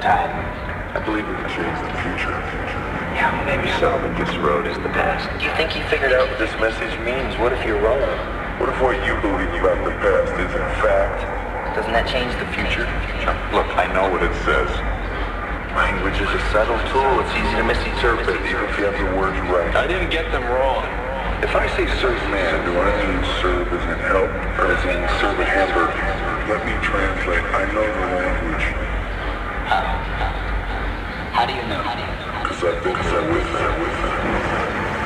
tide. I believe we can change the future. Yeah, maybe so, but this road is the past. You think you figured out what this message means? What if you're wrong? What if what you believe about the past isn't fact? Doesn't that change the future? Look, I know what it says. Language is a subtle tool. It's easy to misinterpret, even if you have the words right. I didn't get them wrong. If I say serve man, do I mean serve as in help, or as in serve a hamburger? Let me translate. I know the language. How do you know? Because I've been there with them.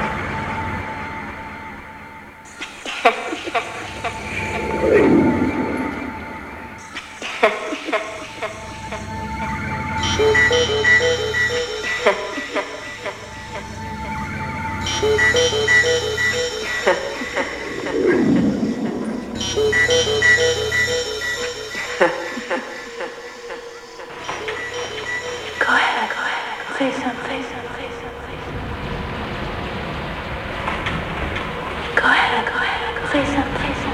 Go ahead. Say something. Go ahead. Say something.